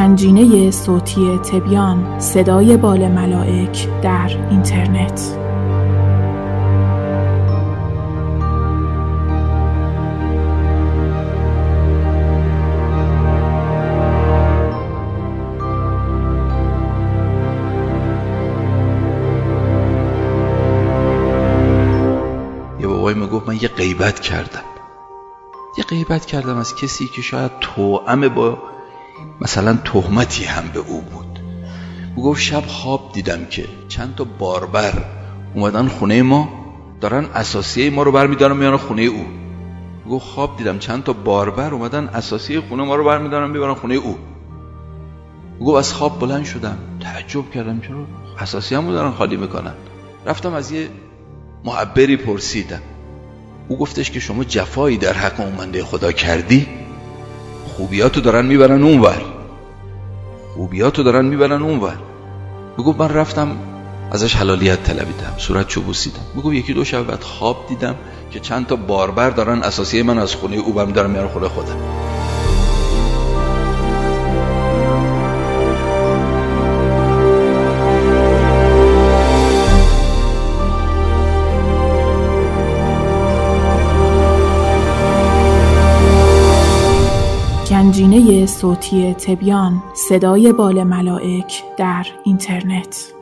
گنجینه صوتی تبیان، صدای بال ملائک در اینترنت. یه بابایی میگفت من یه غیبت کردم از کسی که شاید توأم با مثلا تهمتی هم به او بود. میگفت شب خواب دیدم که چند تا باربر اومدن خونه ما، دارن اساسیه ما رو برمیدارن میارن خونه او. میگفت خواب دیدم چند تا باربر اومدن اساسیه خونه ما رو برمیدارن میبرن خونه او. میگفت از خواب بلند شدم، تعجب کردم چرا اساسیه‌مو دارن خالی میکنن. رفتم از یه معبری پرسیدم. او گفتش که شما جفایی در حق اون بنده خدا کردی، خوبیاتو دارن میبرن اونور. میگفت من رفتم ازش حلالیت طلبیدم، صورتشو بوسیدم. میگفت یکی دو شب بعد خواب دیدم که چند تا باربر دارن اساسیه من از خونه او برمیدارن میارن خونه خودم. گنجینه صوتی تبیان، صدای بال ملائک در اینترنت.